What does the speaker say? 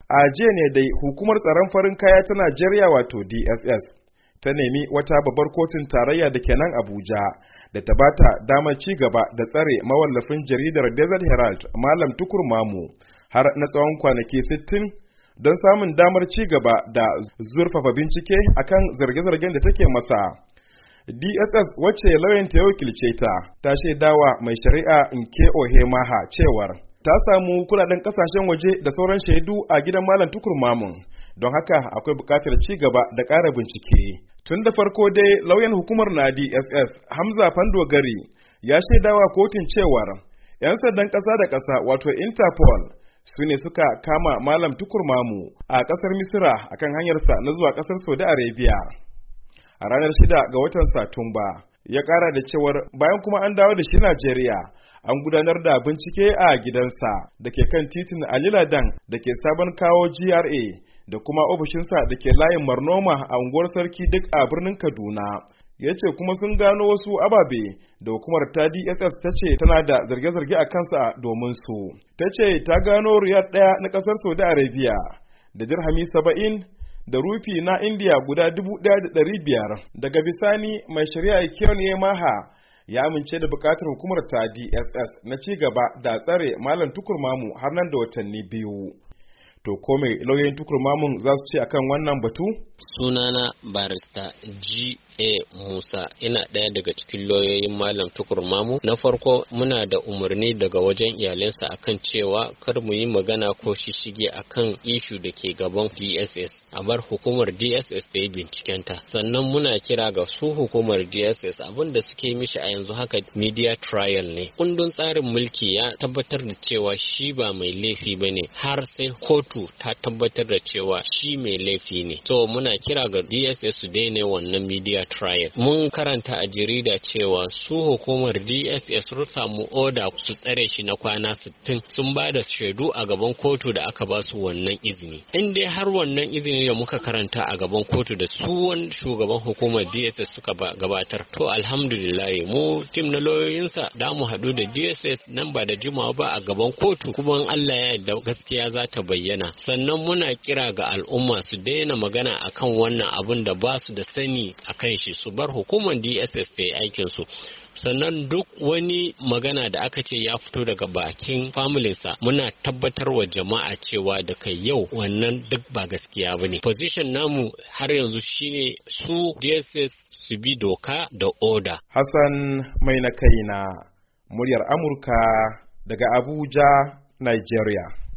A jiya ne dai hukumar tsaron farin kaya ta Najeriya wato DSS ta nemi wata babbar kotun tarayya da ke nan Abuja da ta bata damar ci gaba da tsare mawallafin jaridar Desert Herald Malam Tukur Mamu har na tsawon kwanaki 60 don samun damar ci gaba da zurfafa bincike akan zarge-zargen da take masa. DSS wacce lauyanta ya wakilce ta shaidawa mai shari'a Nke Ohemaha cewar ta samu kudaden kasashen waje da sauran shaidu a gidan Malam Tukur Mamun, don haka akwai bukatar ci gaba da ƙara bincike. Tun da farko dai lauyan hukumar na DSS Hamza Fandogari ya shaidawa kotun cewar 'yan sandan ƙasa da ƙasa wato Interpol su ne suka kama Malam Tukur Mamu a ƙasar Misira akan hanyarsa na zuwa ƙasar Saudi Arabia a ranar 6 ga watan Satumba. Ya ƙara da cewar bayan kuma an dawo da shi Najeriya, an gudanar da bincike a gidansa da ke kan titin Ali Ladan da ke sabon kawo GRA da kuma ofishinsa da ke layin Marnoma a unguwar Sarki duk a birnin Kaduna. Ya ce kuma sun gano wasu ababe da hukumar ta DSS ta ce tana da zarge-zarge a kansa domin su. Ta ce ta gano riyal ɗaya na ƙasar Saudi Arabia da dirhami 70 da rufi na India guda 1,500. Daga bisani mai shari'a Kiran Yemaha ya amince da bukatar hukumar ta DSS na ci gaba da tsare Malam Tukur Mamu har nan da watanni 2. To ko mai lauyoyin Tukur Mamun za su ce akan wannan batu? Sunana barista G.A. Musa, ina ɗaya daga cikin lauyoyin Malam Tukur Mamu. Na farko muna da umarni daga wajen iyalinsa akan cewa kar mu yi magana ko shishige akan ishu da ke gaban DSS. A bar hukumar DSS ta yi bincikenta. Sannan muna kira ga su hukumar DSS abin da suke mishi a yanzu haka media trial ne. Kundin tsarin mulki ya tabbatar da cewa shi ba mai laifi ba ne har sai kotu ta tabbatar da cewa shi mai laifi ne. So muna kira ga DSS su daina wannan media trial. Mun karanta a jarida cewa su hukumar DSS sun samu oda su tsare shi na kwana 60, sun ba da shaidu a gaban kotu da aka ba su wannan izini. In dai har wannan izini da muka karanta a gaban kotu da su shugaban hukumar DSS suka gabatar, to alhamdulillah mu tim na lauyoyinsa da mu haɗu da DSS nan ba da jimawa ba a gaban kotu, kuma Allah ya yarda gaskiya za ta bayyana. Sannan muna kira ga al'umma su daina magana akan wannan abun da ba su da sani akan shi, su bar hukumar DSS ta yi aikin su. Sannan duk wani magana da aka ce ya fito daga bakin familinsa muna tabbatar wa jama'a cewa daga yau wannan duk ba gaskiya bane. Position namu har yanzu shine su DSS su bi doka da oda. Hassan mai na kaina, muryar Amurka daga Abuja, Nigeria.